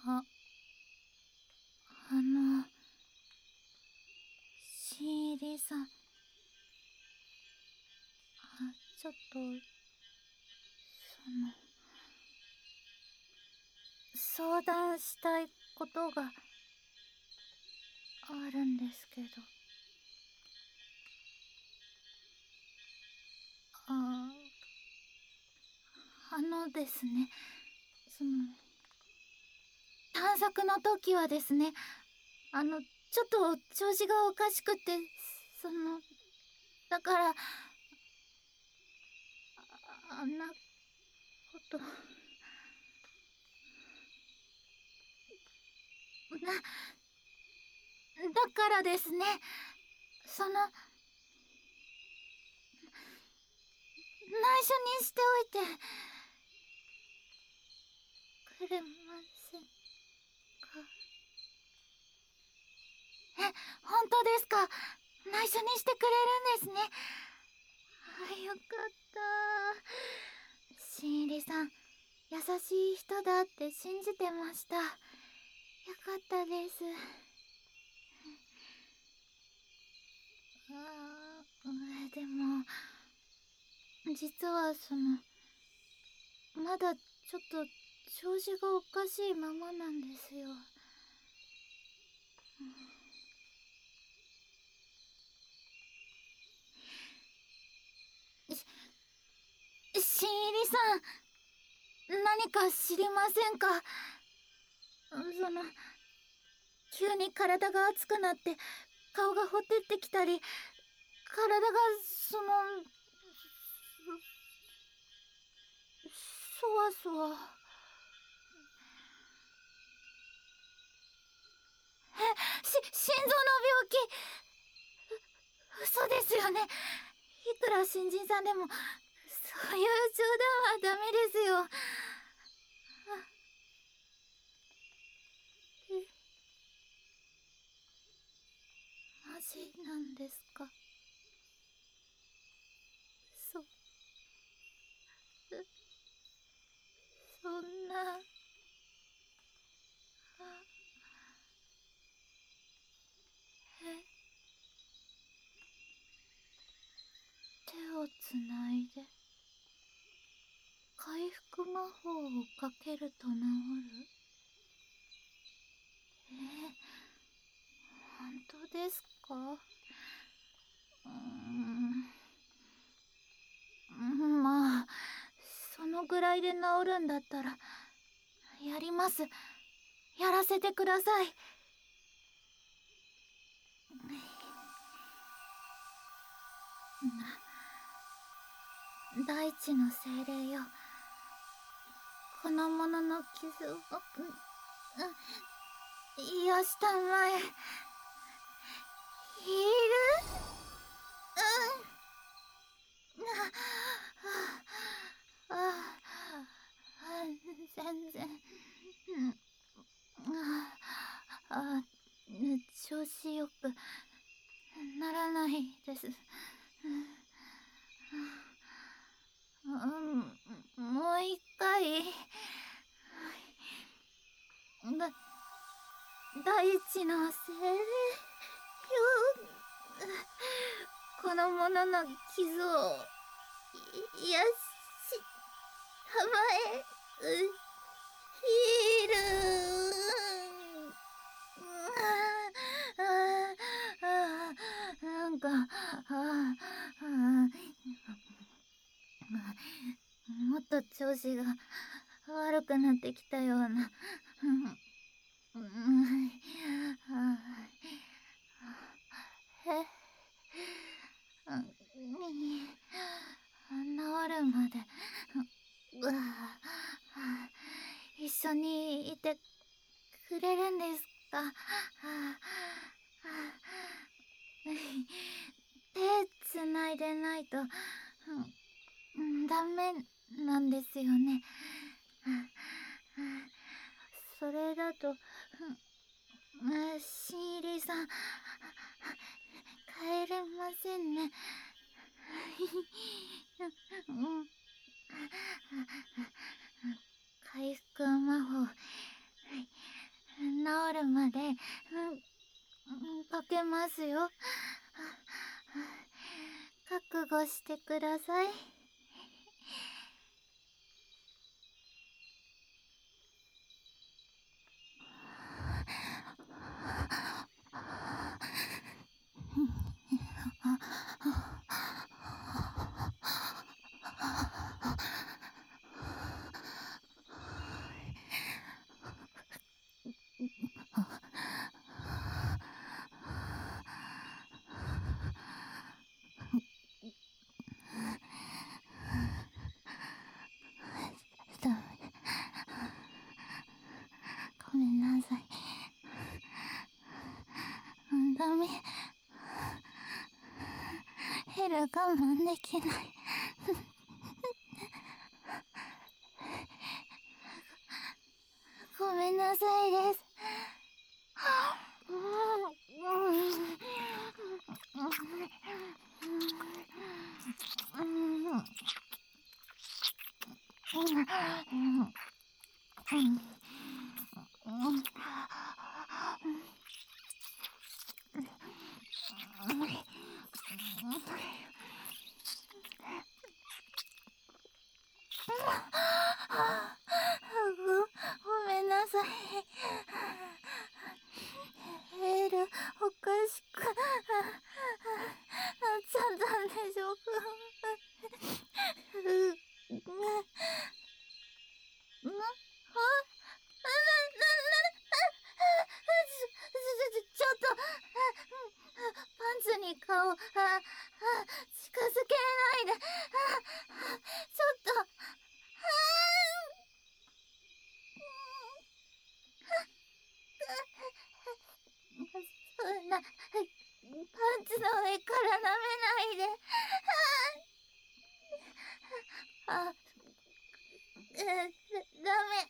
あ、あの、新入りさん、ちょっと、相談したいことがあるんですけど。ですね、探索の時はですね、ちょっと調子がおかしくて、だから、あんなこと、だからですね、内緒にしておいてくれませんか？え、本当ですか？内緒にしてくれるんですね。よかった。新入りさん、優しい人だって信じてました。よかったです。でも、実はまだちょっと調子がおかしいままなんですよ。新入りさん、何か知りませんか？急に体が熱くなって顔がほてってきたり、体がそわそわ。心臓の病気。嘘ですよね。いくら新人さんでもそういう冗談はダメですよ。マジなんですか？そそんな。手をつないで回復魔法をかけると治る？本当ですか？まあ、そのぐらいで治るんだったらやります。やらせてください。大地の精霊よ、この者の傷を癒したまえ。ヒール。全然、調子よくならないです。もう一回。大地の精霊よ、この者の傷を癒したまえ。ヒール。なんか、もっと調子が悪くなってきたような。治るまで一緒にいてくれるんですか？手つないでないとダメなんですよね。それだと新入りさん帰れませんね。回復魔法るまで、かけますよ。覚悟してください。ダメ。ごめんなさい。ダメ。ヘル我慢できない。ごめんなさいです。ごめんなさい。ヘル、おかしくなっちゃったんでしょうか。ちょっと、パンツに顔、近づけないで。ちょっと、そんな、パンツの上から舐めないで。ダメ。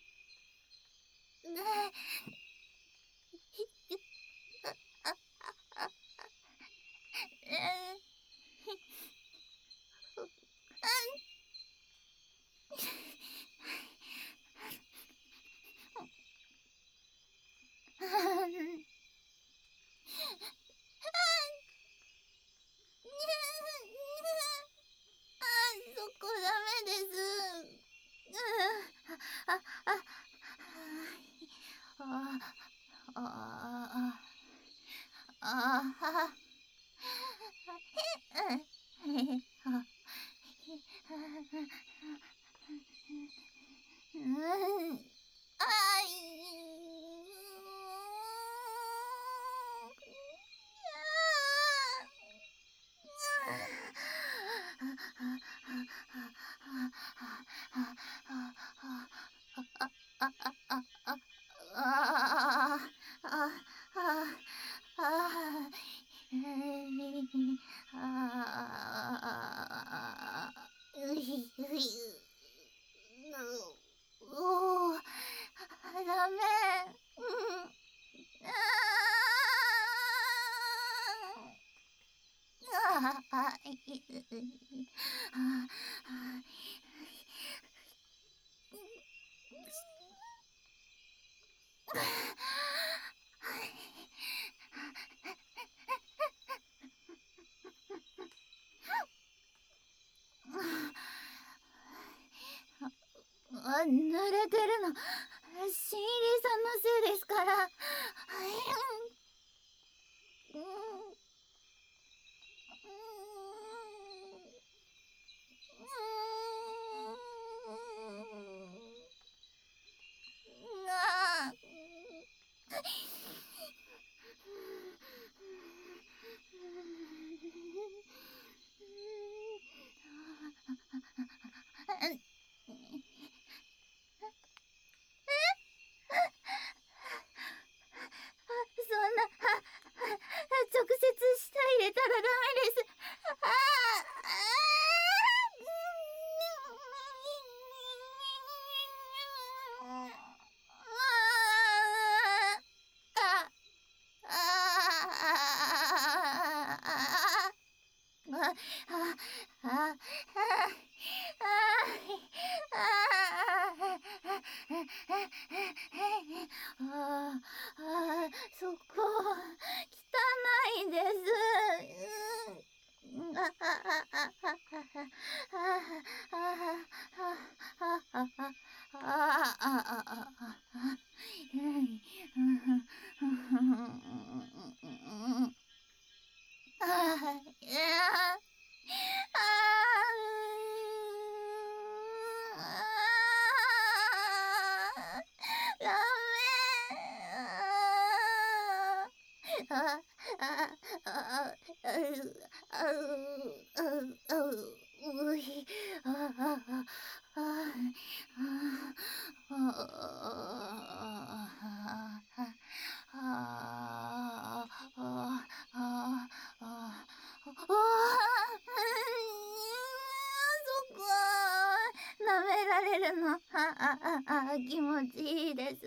そこダメです。あ、あ、あ、あ、あ、あ、あい。おー、ダメ。濡れてるの新入さんのせいですから。そんな、直接舌入れたらダメです。 そこ汚いです。そこ舐められるの気持ちいいです。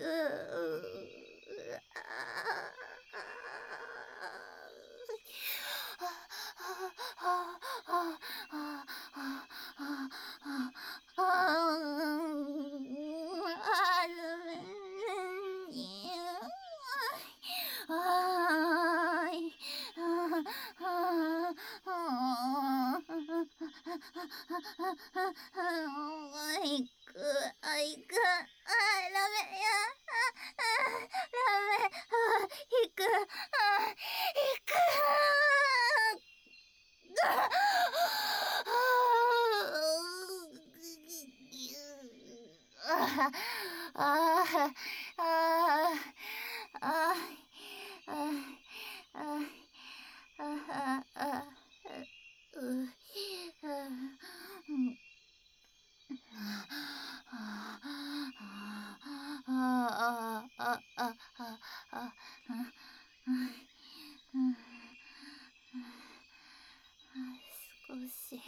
少し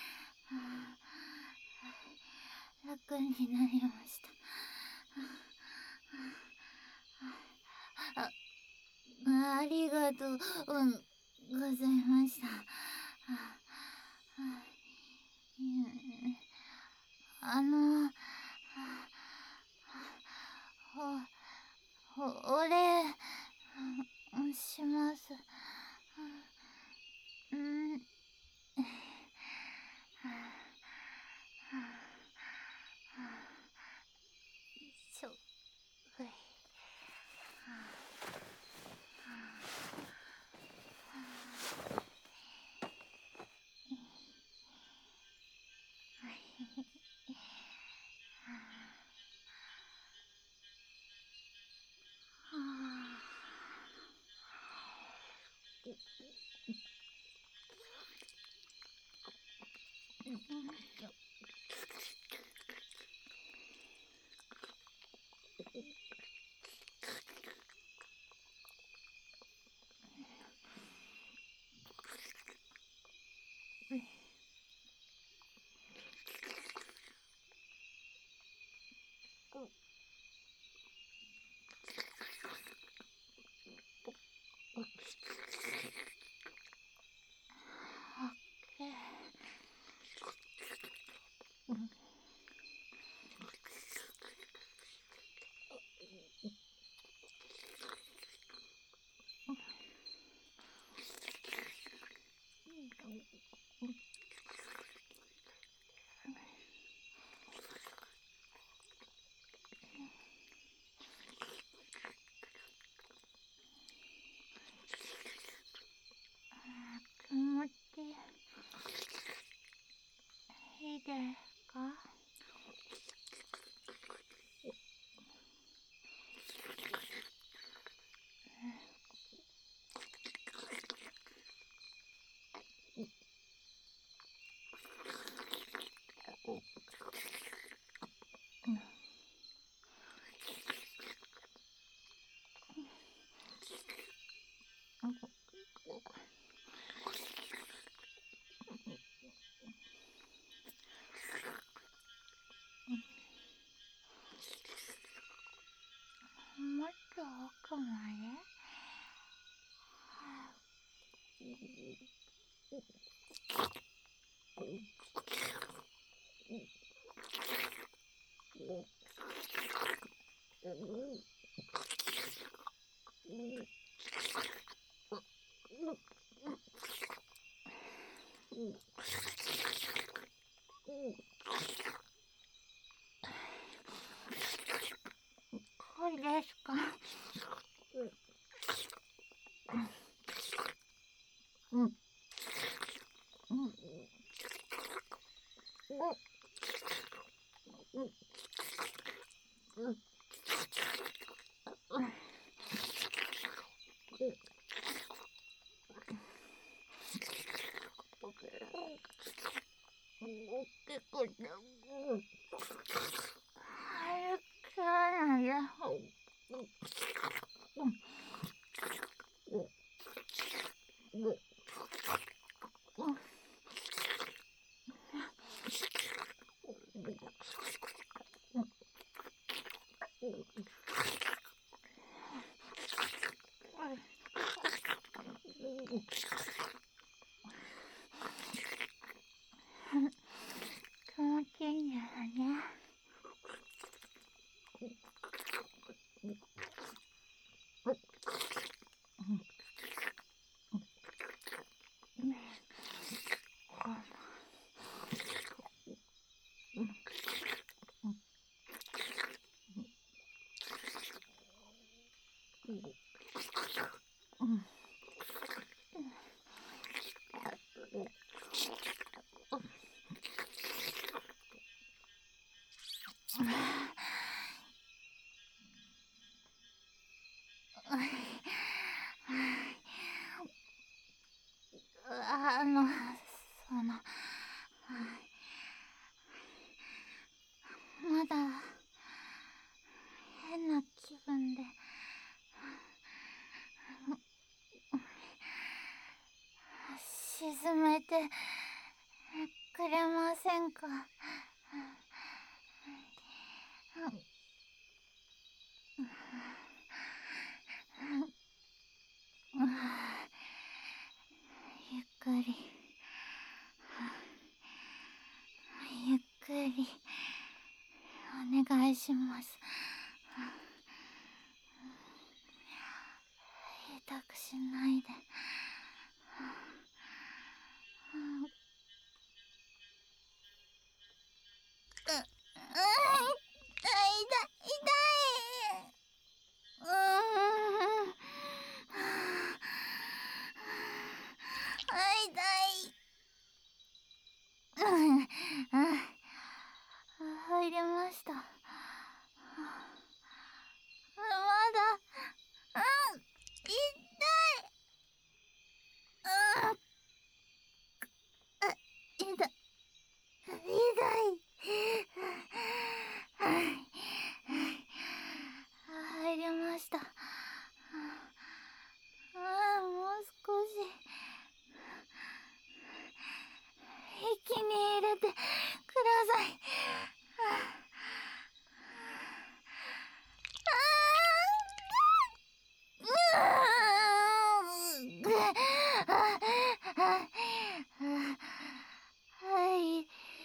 楽になりました。ありがとうございました。あの、お礼します。しょほい。気持ちいいですか？もっと奥まで。 うですか。うん。うん。うん。うん。結構ね、早くないや。気持ちいいんだよね。あの、まだ変な気分で沈めてくれませんか。ゆっくりゆっくりお願いします。痛くしないで。入りました。まだ、痛い。痛い。入りました。もう少し息に入れてください。はい。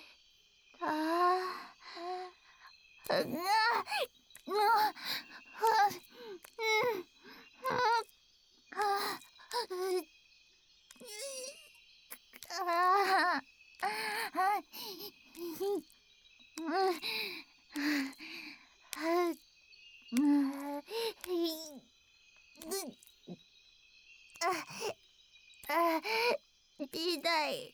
痛い。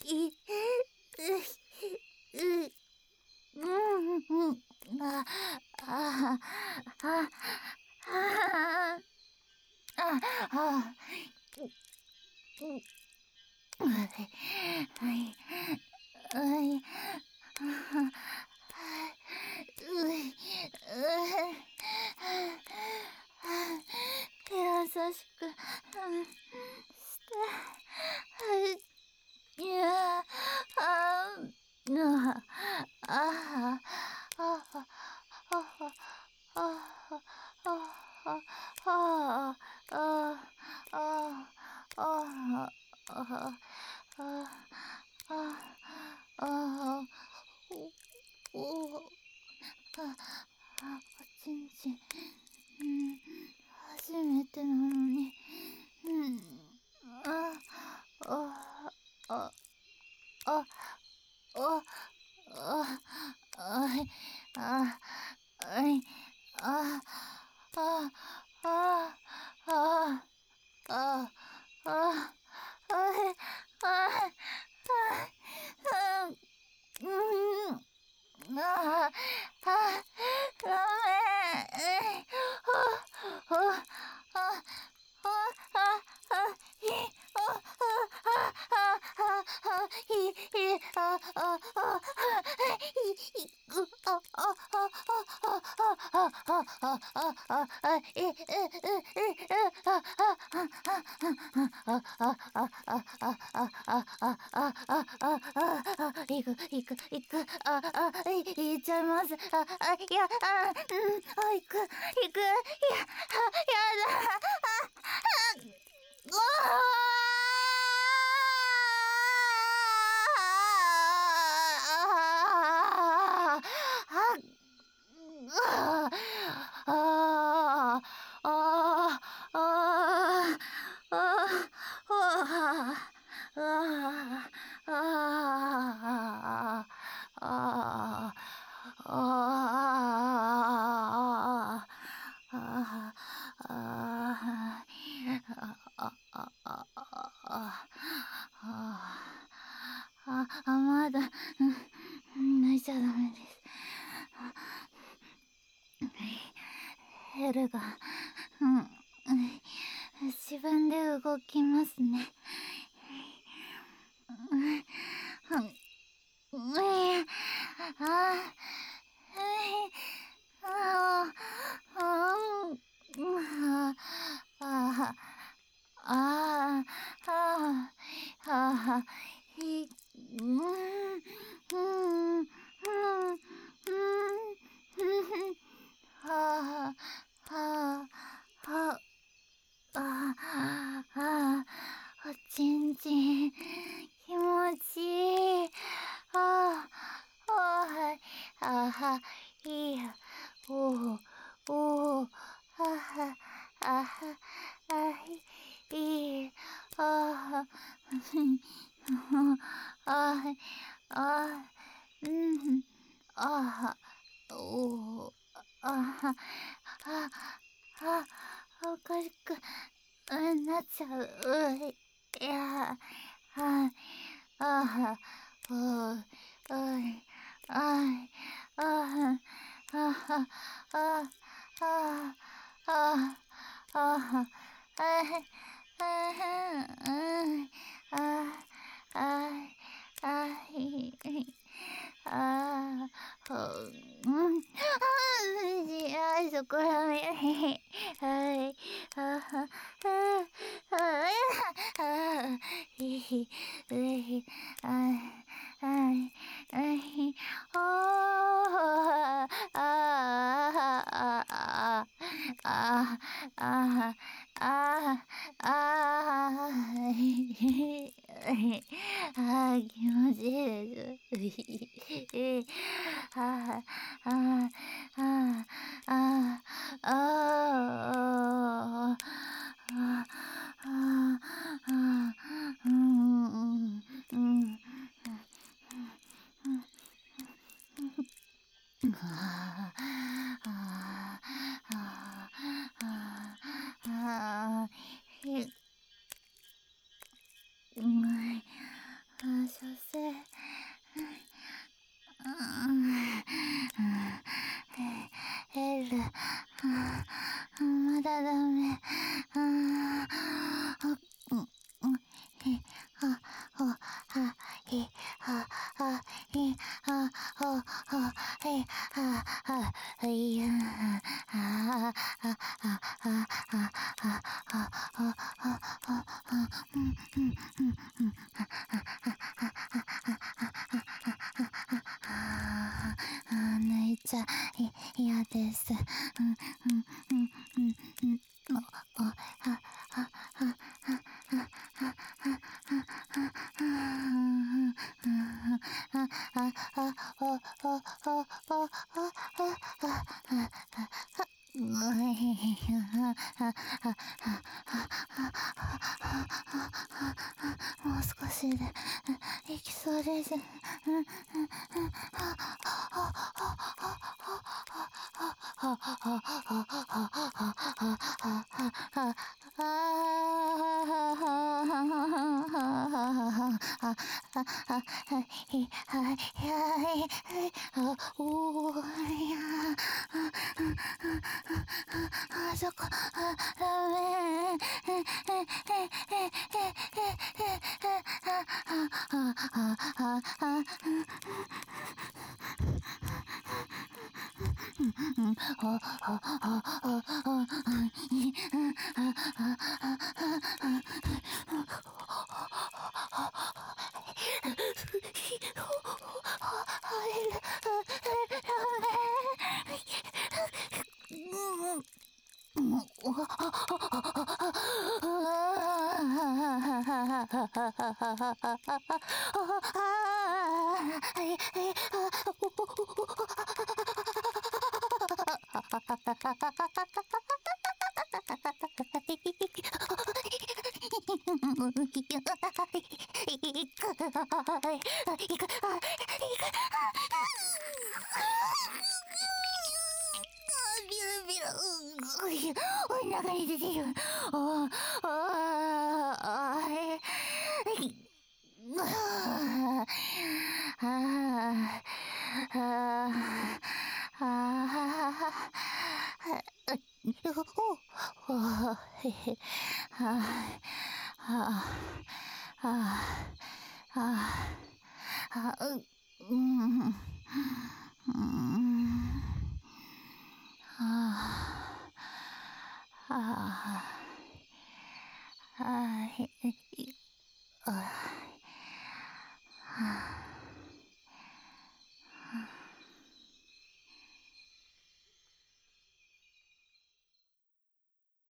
あ、あ、あ、あ、はい、はい、優しくしていやああおちんちん、初めてなのに、あああああああいああいああああああああごめん。行く、行っちゃいます。いや、行く、いや、やだ。まだ、泣いちゃダメです。ヘルが、自分で動きますね。おちんちん気持ちいい。いいや。いい。うん。おかしくなっちゃう。いや、そこらめ。はい。気持ちいいです。所詮ヘル、まだダメ。泣いちゃ嫌です。もう少しで行きそうです。 そこ、ダメ。お腹に出てる。ああああうん。ああ。